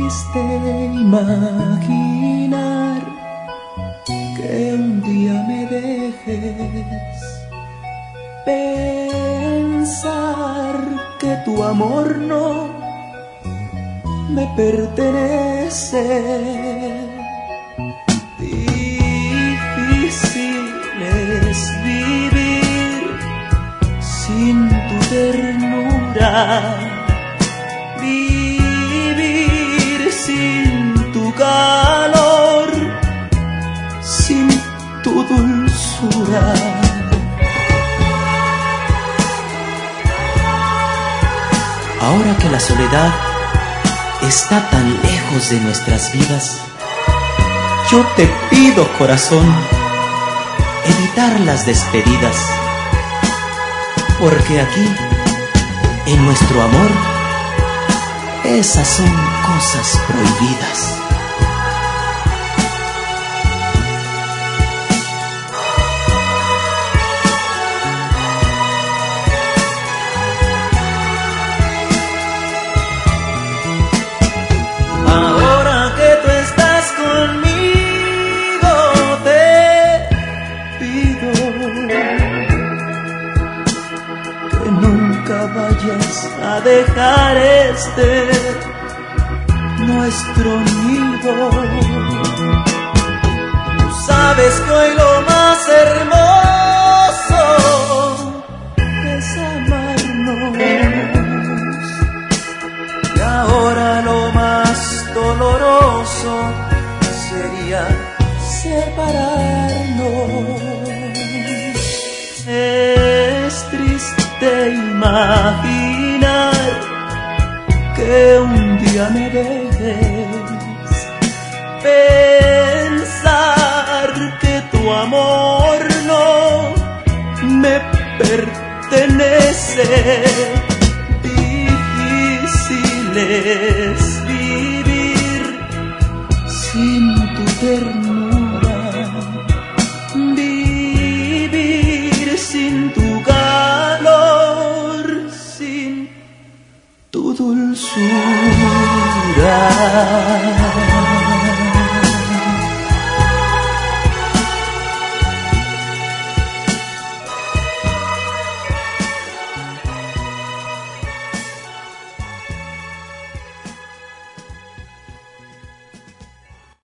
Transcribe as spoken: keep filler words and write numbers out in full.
triste imaginar que un día me dejes, pensar que tu amor no me pertenece. Difícil es vivir sin tu ternura, vivir sin tu calor, sin tu dulzura. Ahora que la soledad está tan lejos de nuestras vidas, yo te pido, corazón, evitar las despedidas, porque aquí, en nuestro amor, esas son cosas prohibidas. Ahora que tú estás conmigo, te pido que nunca vayas a dejar este nuestro nido. Tú sabes que hoy lo más hermoso es amarnos, y ahora lo más doloroso sería separarnos. Es triste imaginar que un día me dejes, pensar que tu amor no me pertenece. Difícil es vivir sin tu ternura,